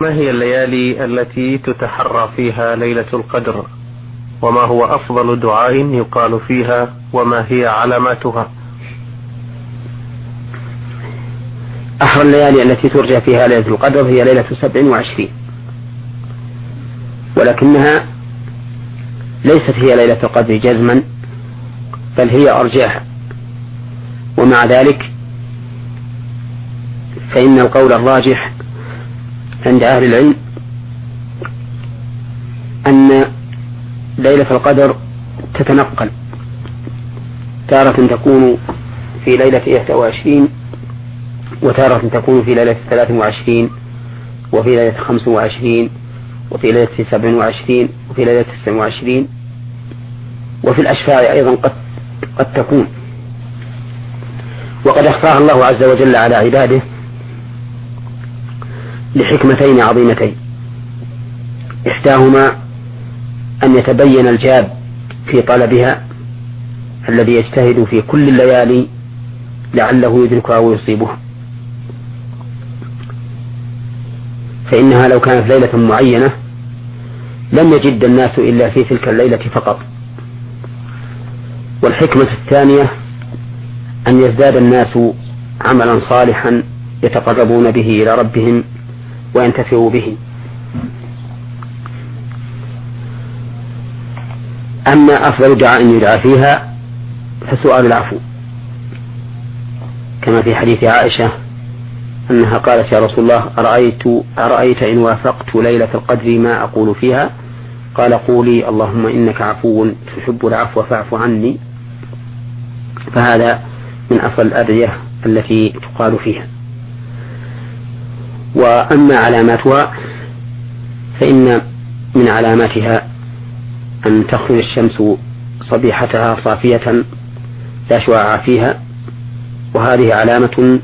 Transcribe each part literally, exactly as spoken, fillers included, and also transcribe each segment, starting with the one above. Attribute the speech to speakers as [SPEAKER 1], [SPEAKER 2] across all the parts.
[SPEAKER 1] ما هي الليالي التي تتحرى فيها ليلة القدر؟ وما هو أفضل دعاء يقال فيها؟ وما هي علاماتها؟
[SPEAKER 2] أحرى الليالي التي ترجى فيها ليلة القدر هي ليلة سبع وعشرين، ولكنها ليست هي ليلة القدر جزما، بل هي أرجاها. ومع ذلك فإن القول الراجح عند أهل العلم أن ليلة القدر تتنقل، تارة تكون في ليلة إحدى وعشرين، وتارة تكون في ليلة ثلاث وعشرين، وفي ليلة خمس وعشرين، وفي ليلة سبع وعشرين، وفي ليلة تسع وعشرين، وفي الأشفاع أيضا قد, قد تكون. وقد أخفاها الله عز وجل على عباده لحكمتين عظيمتين، إحداهما أن يتبين الجاد في طلبها الذي يجتهد في كل الليالي لعله يدركها ويصيبها، فإنها لو كانت ليلة معينة لم يجد الناس إلا في تلك الليلة فقط. والحكمة الثانية أن يزداد الناس عملا صالحا يتقربون به إلى ربهم وينتفعوا به. أما أفضل دعاء يدعى فيها فسؤال العفو، كما في حديث عائشة أنها قالت: يا رسول الله أرأيت, أرأيت إن وافقت ليلة القدر ما أقول فيها؟ قال: قولي اللهم إنك عفو تحب العفو فاعف عني. فهذا من أفضل الأدعية التي تقال فيها. وأما علاماتها فإن من علاماتها أن تخرج الشمس صبيحتها صافية لا شعاع فيها، وهذه علامة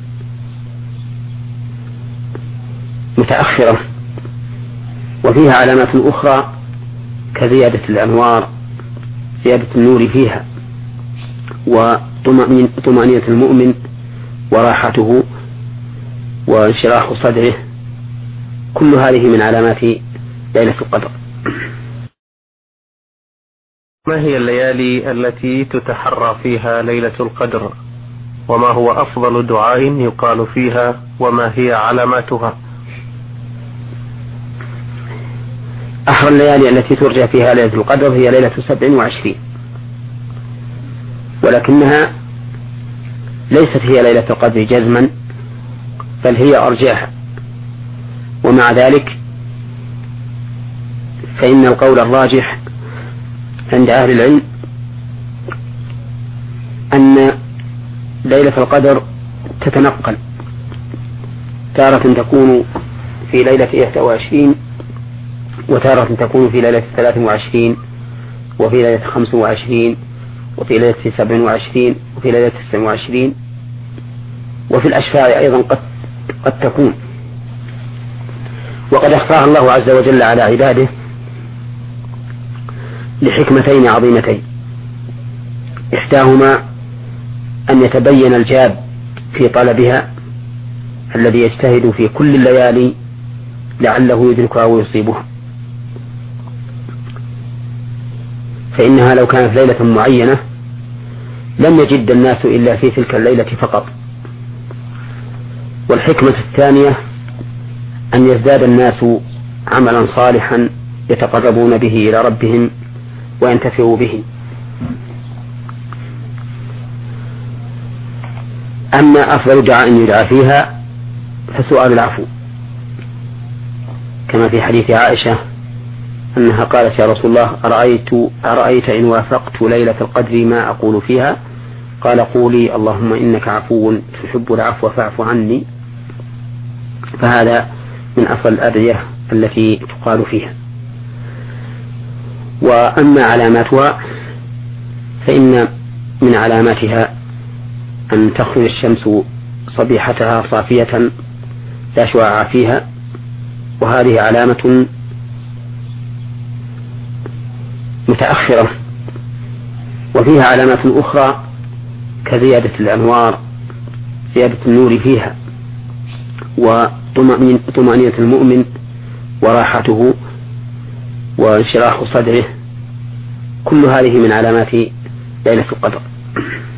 [SPEAKER 2] متأخرة. وفيها علامات أخرى كزيادة الأنوار، زيادة النور فيها، وطمأنينة المؤمن وراحته وانشراح صدره، كل هذه من علامات ليلة القدر.
[SPEAKER 1] ما هي الليالي التي تتحرى فيها ليلة القدر؟ وما هو أفضل دعاء يقال فيها؟ وما هي علاماتها؟
[SPEAKER 2] أحرى الليالي التي ترجى فيها ليلة القدر هي ليلة سبع وعشرين، ولكنها ليست هي ليلة القدر جزما، بل هي أرجاها. ومع ذلك فإن القول الراجح عند أهل العلم أن ليلة القدر تتنقل، تارة تكون في ليلة إحدى وعشرين، وتارة تكون في ليلة ثلاث وعشرين، وفي ليلة خمس وعشرين، وفي ليلة سبع وعشرين، وفي ليلة تسع وعشرين، وفي الأشفاع أيضا قد, قد تكون. وقد أخفاها الله عز وجل على عباده لحكمتين عظيمتين، إحداهما أن يتبين الجاد في طلبها الذي يجتهد في كل الليالي لعله يدركها ويصيبها، فإنها لو كانت ليلة معينة لم يجد الناس إلا في تلك الليلة فقط. والحكمة الثانية أن يزداد الناس عملا صالحا يتقربون به إلى ربهم وينتفعوا به. أما أفضل دعاء يدعى فيها فسؤال العفو، كما في حديث عائشة أنها قالت: يا رسول الله أرأيت, أرأيت إن وافقت ليلة القدر ما أقول فيها؟ قال: قولي اللهم إنك عفو تحب العفو فاعف عني. فهذا من أفضل الأدعية التي تقال فيها. وأما علاماتها فإن من علاماتها أن تخرج الشمس صبيحتها صافية لا شعاع فيها، وهذه علامة متأخرة. وفيها علامات أخرى كزيادة الأنوار، زيادة النور فيها، وطمأنينة المؤمن وراحته وانشراح صدره، كل هذه من علامات ليلة القدر.